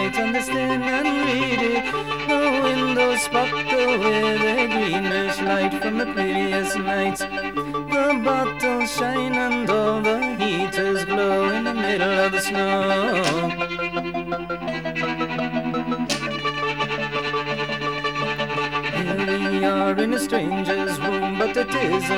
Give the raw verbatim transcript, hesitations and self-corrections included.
write on this thin and read it. The windows sparkle with a greenish light from the previous night. The bottles shine and all the heaters glow in the middle of the snow. Here we are in a stranger's room, but it isn't.